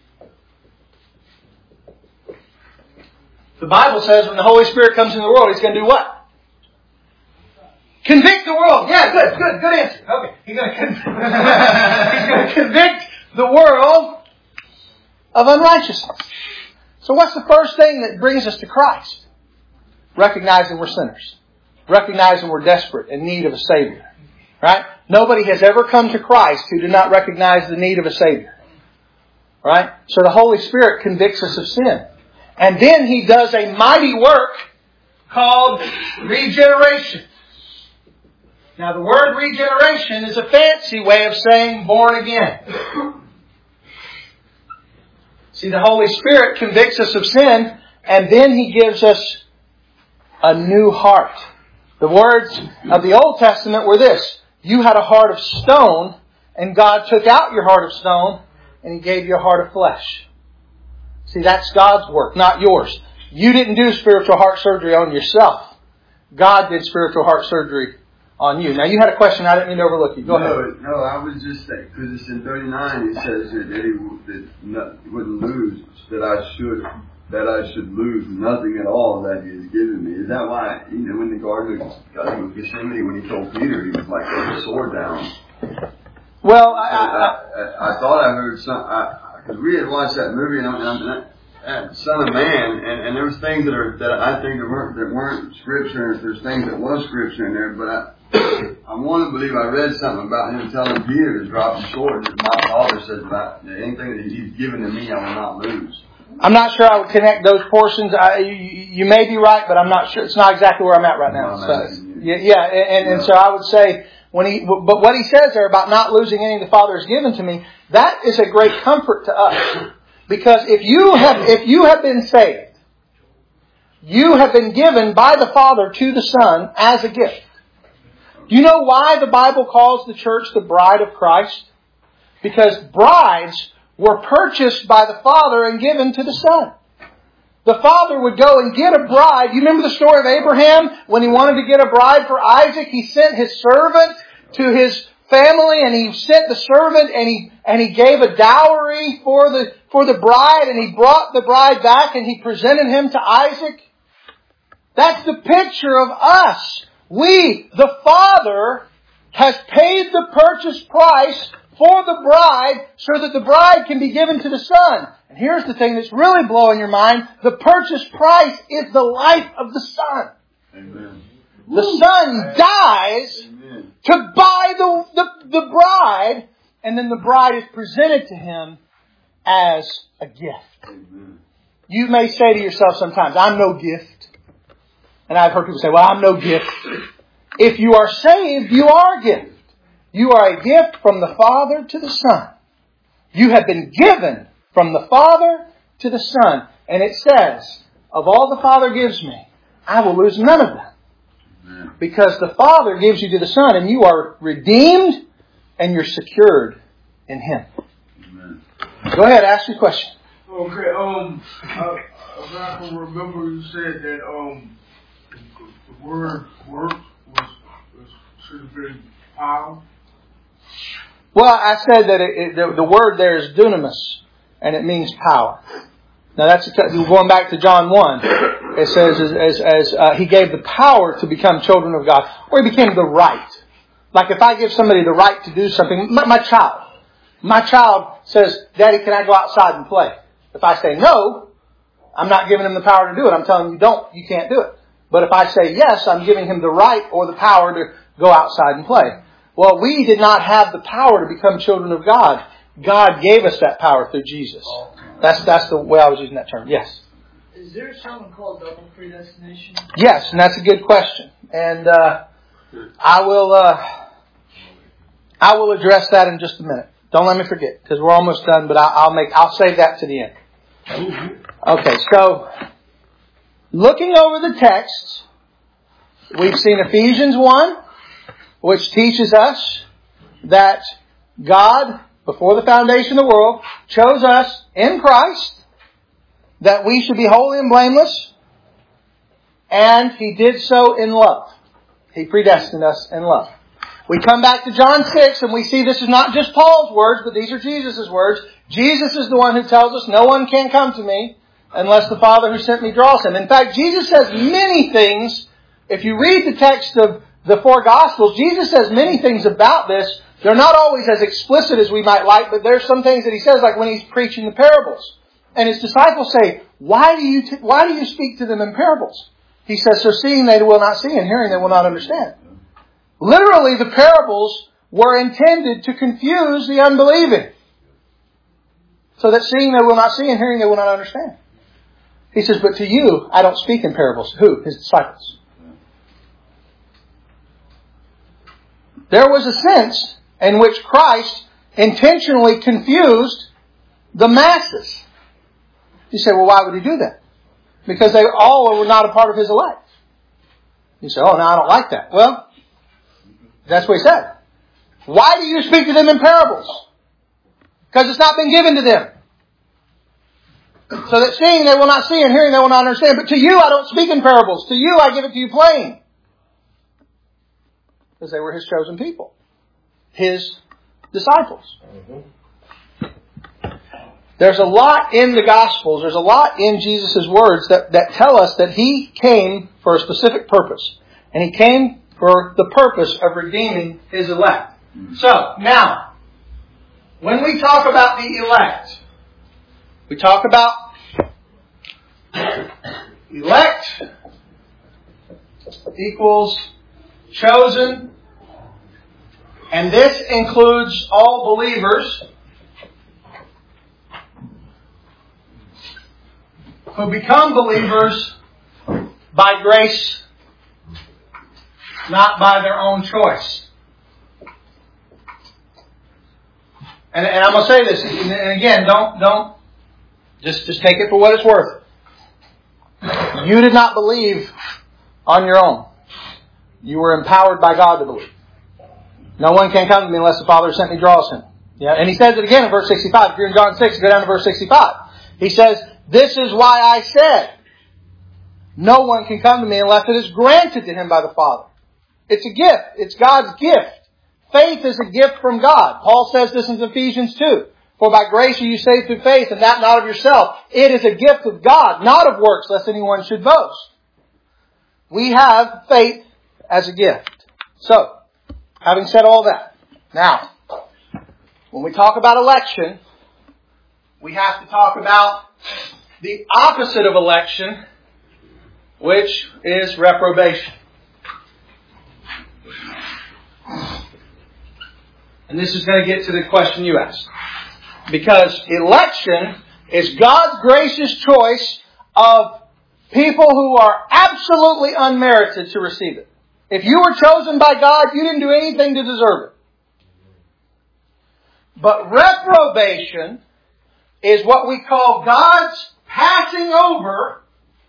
the Bible says when the Holy Spirit comes into the world, He's going to do what? Convict the world. Yeah, good answer. Okay. He's going to convict the world of unrighteousness. So what's the first thing that brings us to Christ? Recognizing we're sinners. Recognizing we're desperate in need of a Savior. Right? Nobody has ever come to Christ who did not recognize the need of a Savior. Right? So the Holy Spirit convicts us of sin. And then He does a mighty work called regeneration. Now the word regeneration is a fancy way of saying born again. See, the Holy Spirit convicts us of sin, and then He gives us a new heart. The words of the Old Testament were this: you had a heart of stone, and God took out your heart of stone, and He gave you a heart of flesh. See, that's God's work, not yours. You didn't do spiritual heart surgery on yourself. God did spiritual heart surgery on you. Now, you had a question. I didn't mean to overlook you. Go ahead. No, I was just saying, because it's in 39, it says that He wouldn't lose, that I should lose nothing at all that He has given me. Is that why, when the Garden of Gethsemane, when He told Peter, He was like, put the sword down? Well, I thought I heard because we had watched that movie, and Son of Man, and there was things that I think that weren't Scripture, and there's things that was Scripture in there, but I want to believe I read something about Him telling Peter to drop the sword. That my Father says about anything that He's given to me, I will not lose. I'm not sure I would connect those portions. You may be right, but I'm not sure. It's not exactly where I'm at right now. And so I would say but what He says there about not losing anything the Father has given to me, that is a great comfort to us, because if you have been saved, you have been given by the Father to the Son as a gift. Do you know why the Bible calls the church the bride of Christ? Because brides were purchased by the Father and given to the Son. The Father would go and get a bride. You remember the story of Abraham? When he wanted to get a bride for Isaac, he sent his servant to his family, and he sent the servant and he gave a dowry for the bride, and he brought the bride back and he presented him to Isaac. That's the picture of us. The Father has paid the purchase price for the bride so that the bride can be given to the Son. And here's the thing that's really blowing your mind. The purchase price is the life of the Son. Amen. The Son dies Amen. to buy the bride, and then the bride is presented to Him as a gift. Amen. You may say to yourself sometimes, I'm no gift. And I've heard people say, well, I'm no gift. If you are saved, you are a gift. You are a gift from the Father to the Son. You have been given from the Father to the Son. And it says, of all the Father gives me, I will lose none of them. Amen. Because the Father gives you to the Son, and you are redeemed and you're secured in Him. Amen. Go ahead, ask your question. Okay, I can remember you said that the word work should have been power. Well, I said that the word there is dunamis, and it means power. Now that's going back to John 1. It says as He gave the power to become children of God, or He became the right. Like if I give somebody the right to do something, my child says, Daddy, can I go outside and play? If I say no, I'm not giving him the power to do it. I'm telling him you can't do it. But if I say yes, I'm giving him the right or the power to go outside and play. Well, we did not have the power to become children of God. God gave us that power through Jesus. That's the way I was using that term. Yes. Is there something called double predestination? Yes, and that's a good question. And I will address that in just a minute. Don't let me forget, because we're almost done. But I'll save that to the end. Okay, so looking over the texts, we've seen Ephesians 1, which teaches us that God, before the foundation of the world, chose us in Christ, that we should be holy and blameless, and He did so in love. He predestined us in love. We come back to John 6, and we see this is not just Paul's words, but these are Jesus' words. Jesus is the one who tells us, no one can come to me unless the Father who sent me draws him. In fact, Jesus says many things. If you read the text of the four Gospels, Jesus says many things about this. They're not always as explicit as we might like, but there's some things that He says, like when He's preaching the parables. And His disciples say, why do you speak to them in parables? He says, so seeing they will not see, and hearing they will not understand. Literally, the parables were intended to confuse the unbelieving, so that seeing they will not see and hearing they will not understand. He says, but to you, I don't speak in parables. Who? His disciples. There was a sense in which Christ intentionally confused the masses. You say, well, why would He do that? Because they all were not a part of His elect. You say, oh, no, I don't like that. Well, that's what He said. Why do you speak to them in parables? Because it's not been given to them. So that seeing they will not see and hearing they will not understand. But to you I don't speak in parables. To you I give it to you plain. Because they were His chosen people. His disciples. There's a lot in the Gospels. There's a lot in Jesus' words that tell us that He came for a specific purpose. And He came for the purpose of redeeming His elect. So, now, when we talk about the elect, we talk about elect equals chosen, and this includes all believers who become believers by grace, not by their own choice. And I'm going to say this, and again, don't just take it for what it's worth. You did not believe on your own. You were empowered by God to believe. No one can come to me unless the Father who sent me draws him. Yeah, and he says it again in verse 65. If you're in John 6, go down to verse 65. He says, this is why I said, no one can come to me unless it is granted to him by the Father. It's a gift. It's God's gift. Faith is a gift from God. Paul says this in Ephesians 2. For by grace are you saved through faith, and that not of yourself. It is a gift of God, not of works, lest anyone should boast. We have faith as a gift. So, having said all that, now, when we talk about election, we have to talk about the opposite of election, which is reprobation. And this is going to get to the question you asked. Because election is God's gracious choice of people who are absolutely unmerited to receive it. If you were chosen by God, you didn't do anything to deserve it. But reprobation is what we call God's passing over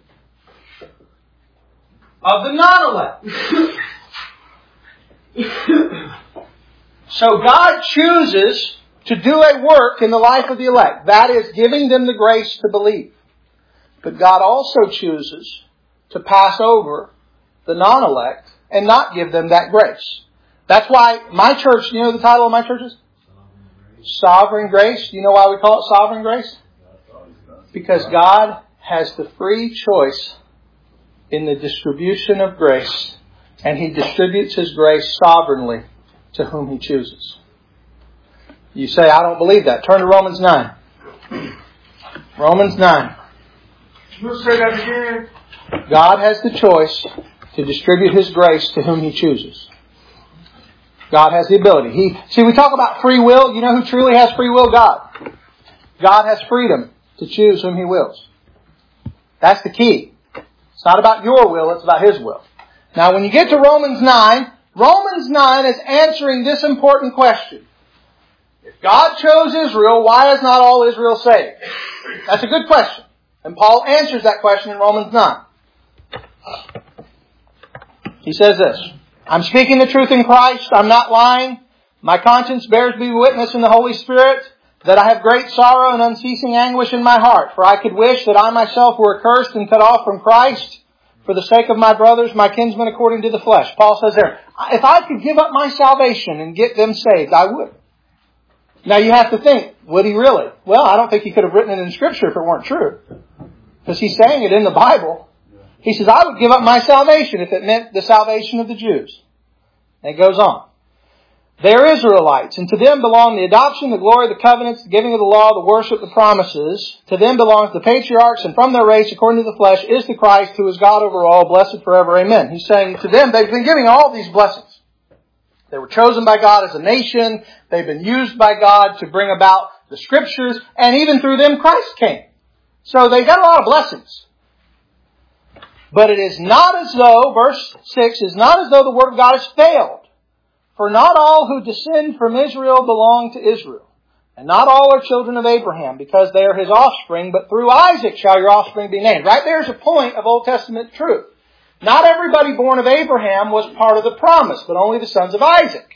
of the non-elect. So God chooses to do a work in the life of the elect. That is, giving them the grace to believe. But God also chooses to pass over the non-elect and not give them that grace. That's why my church, you know the title of my church is? Sovereign Grace. Do you know why we call it Sovereign Grace? Because God has the free choice in the distribution of grace, and He distributes His grace sovereignly to whom He chooses. You say, I don't believe that. Turn to Romans 9. Romans 9. You'll say that again. God has the choice to distribute His grace to whom He chooses. God has the ability. We talk about free will. You know who truly has free will? God. God has freedom to choose whom He wills. That's the key. It's not about your will, it's about His will. Now when you get to Romans 9 is answering this important question. If God chose Israel, why is not all Israel saved? That's a good question. And Paul answers that question in Romans 9. He says this, I'm speaking the truth in Christ, I'm not lying. My conscience bears me witness in the Holy Spirit that I have great sorrow and unceasing anguish in my heart. For I could wish that I myself were accursed and cut off from Christ for the sake of my brothers, my kinsmen according to the flesh. Paul says there, if I could give up my salvation and get them saved, I would. Now you have to think, would he really? Well, I don't think he could have written it in Scripture if it weren't true. Because he's saying it in the Bible. He says, I would give up my salvation if it meant the salvation of the Jews. And it goes on. They are Israelites, and to them belong the adoption, the glory, the covenants, the giving of the law, the worship, the promises. To them belongs the patriarchs, and from their race, according to the flesh, is the Christ, who is God over all, blessed forever. Amen. He's saying to them, they've been giving all these blessings. They were chosen by God as a nation. They've been used by God to bring about the Scriptures, and even through them, Christ came. So they've got a lot of blessings. But it is not as though, verse 6, is not as though the Word of God has failed. For not all who descend from Israel belong to Israel. And not all are children of Abraham, because they are his offspring, but through Isaac shall your offspring be named. Right there's a point of Old Testament truth. Not everybody born of Abraham was part of the promise, but only the sons of Isaac.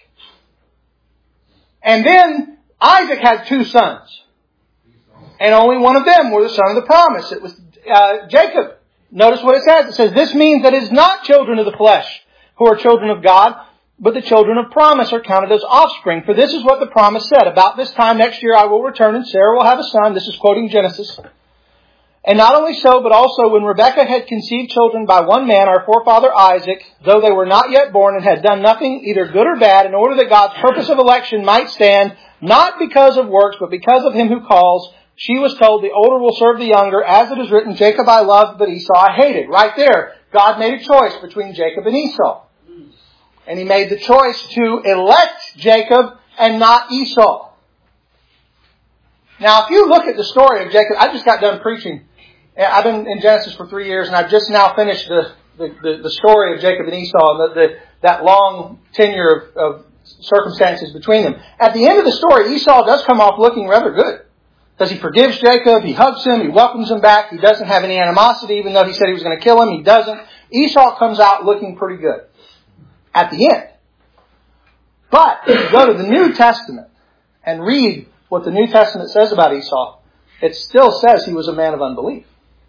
And then Isaac had two sons. And only one of them were the son of the promise. It was Jacob. Notice what it says. It says, this means that it is not children of the flesh who are children of God, but the children of promise are counted as offspring. For this is what the promise said. About this time next year I will return and Sarah will have a son. This is quoting Genesis. And not only so, but also when Rebekah had conceived children by one man, our forefather Isaac, though they were not yet born and had done nothing either good or bad, in order that God's purpose of election might stand, not because of works, but because of him who calls, she was told, the older will serve the younger, as it is written, Jacob I loved, but Esau I hated. Right there, God made a choice between Jacob and Esau. And He made the choice to elect Jacob and not Esau. Now, if you look at the story of Jacob, I just got done preaching. I've been in Genesis for 3 years, and I've just now finished the story of Jacob and Esau, and that long tenure of circumstances between them. At the end of the story, Esau does come off looking rather good. Because he forgives Jacob, he hugs him, he welcomes him back, he doesn't have any animosity, even though he said he was going to kill him, he doesn't. Esau comes out looking pretty good. At the end. But if you go to the New Testament and read what the New Testament says about Esau, it still says he was a man of unbelief.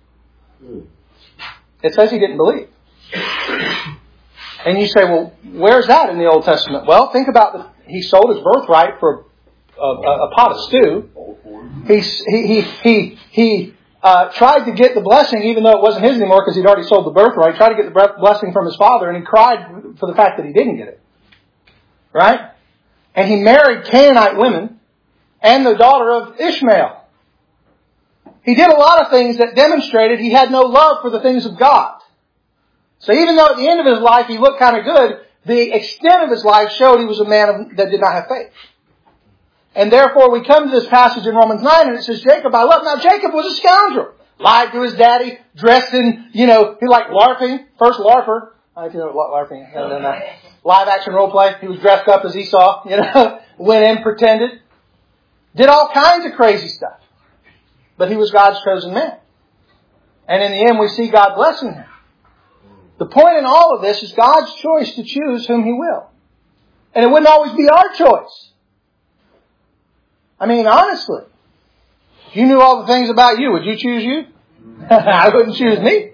It says he didn't believe. And you say, well, where's that in the Old Testament? Well, think about he sold his birthright for a pot of stew. He tried to get the blessing, even though it wasn't his anymore because he'd already sold the birthright. He tried to get the blessing from his father, and he cried for the fact that he didn't get it. Right? And he married Canaanite women and the daughter of Ishmael. He did a lot of things that demonstrated he had no love for the things of God. So even though at the end of his life he looked kind of good, the extent of his life showed he was a man that did not have faith. And therefore we come to this passage in Romans 9 and it says, Jacob I love. Now Jacob was a scoundrel. Lied to his daddy, dressed in, he liked LARPing. First LARPer. I don't know if you know what LARPing is. Live action role play. He was dressed up as Esau, went in, pretended. Did all kinds of crazy stuff. But he was God's chosen man. And in the end we see God blessing him. The point in all of this is God's choice to choose whom He will. And it wouldn't always be our choice. I mean, honestly. If you knew all the things about you, would you choose you? I wouldn't choose me.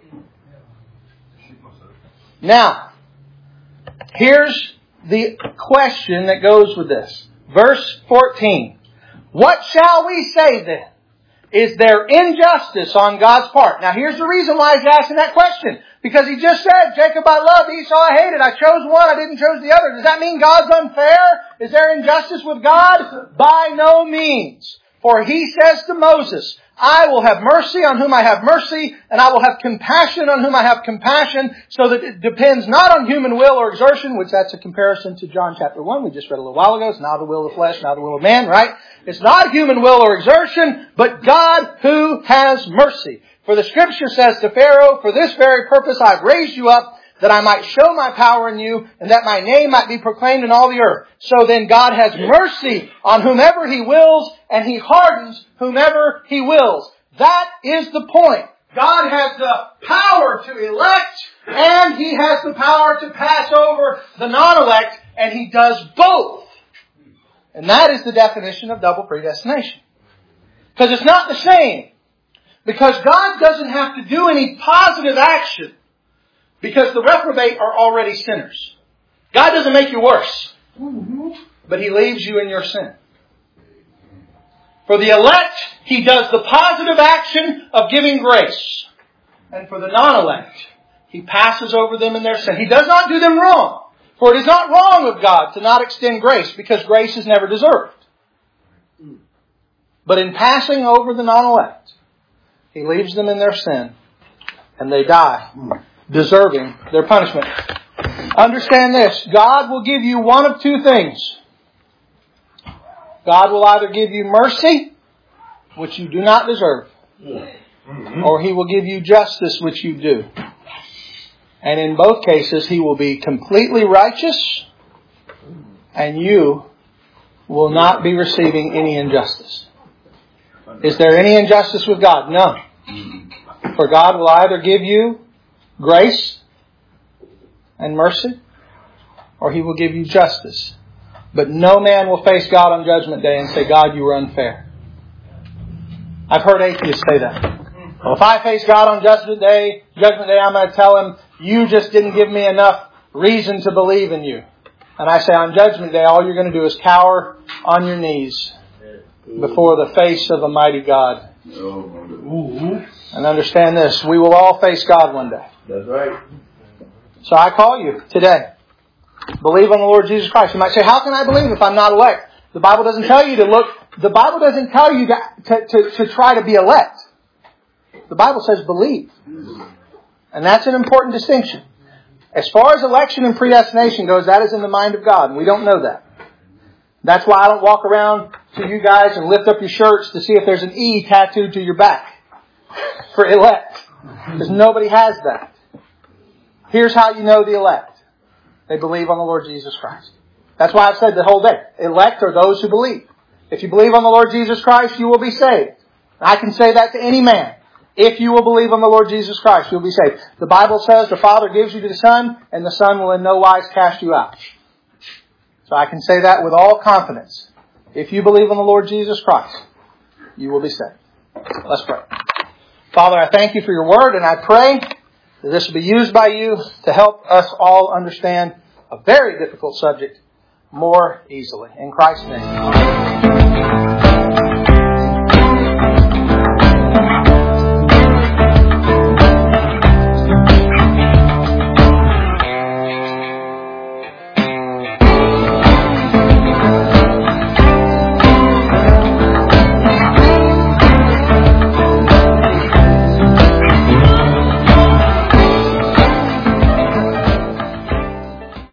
Now, here's the question that goes with this. Verse 14. What shall we say then? Is there injustice on God's part? Now here's the reason why he's asking that question. Because he just said, Jacob I loved, Esau I hated. I chose one, I didn't choose the other. Does that mean God's unfair? Is there injustice with God? By no means. For he says to Moses, I will have mercy on whom I have mercy, and I will have compassion on whom I have compassion, so that it depends not on human will or exertion, which that's a comparison to John chapter 1. We just read a little while ago. It's not the will of the flesh, not the will of man, right? It's not human will or exertion, but God who has mercy. For the Scripture says to Pharaoh, for this very purpose I have raised you up, that I might show my power in you, and that my name might be proclaimed in all the earth. So then God has mercy on whomever He wills, and He hardens whomever He wills. That is the point. God has the power to elect, and He has the power to pass over the non-elect, and He does both. And that is the definition of double predestination. Because it's not the same. Because God doesn't have to do any positive action. Because the reprobate are already sinners. God doesn't make you worse. But He leaves you in your sin. For the elect, He does the positive action of giving grace. And for the non-elect, He passes over them in their sin. He does not do them wrong. For it is not wrong of God to not extend grace, because grace is never deserved. But in passing over the non-elect, He leaves them in their sin, and they die, deserving their punishment. Understand this. God will give you one of two things. God will either give you mercy, which you do not deserve, or He will give you justice, which you do. And in both cases, He will be completely righteous, and you will not be receiving any injustice. Is there any injustice with God? No. For God will either give you grace and mercy, or He will give you justice. But no man will face God on Judgment Day and say, God, you were unfair. I've heard atheists say that. Well, if I face God on Judgment Day, I'm going to tell Him, you just didn't give me enough reason to believe in you. And I say, on Judgment Day, all you're going to do is cower on your knees before the face of a mighty God. And understand this, we will all face God one day. That's right. So I call you today. Believe on the Lord Jesus Christ. You might say, how can I believe if I'm not elect? The Bible doesn't tell you to look. The Bible doesn't tell you to try to be elect. The Bible says believe. And that's an important distinction. As far as election and predestination goes, that is in the mind of God. And we don't know that. That's why I don't walk around to you guys and lift up your shirts to see if there's an E tattooed to your back for elect. Because nobody has that. Here's how you know the elect. They believe on the Lord Jesus Christ. That's why I've said the whole day. Elect are those who believe. If you believe on the Lord Jesus Christ, you will be saved. I can say that to any man. If you will believe on the Lord Jesus Christ, you'll be saved. The Bible says the Father gives you to the Son, and the Son will in no wise cast you out. So I can say that with all confidence. If you believe in the Lord Jesus Christ, you will be saved. Let's pray. Father, I thank you for your word, and I pray that this will be used by you to help us all understand a very difficult subject more easily. In Christ's name.